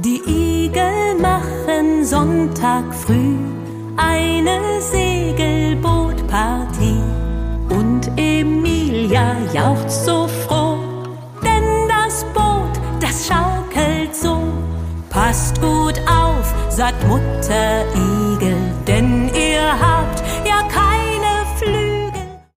Die Igel machen Sonntag früh eine Segelbootpartie. Und Emilia jauchzt so froh, denn das Boot, das schaukelt so. Passt gut auf, sagt Mutter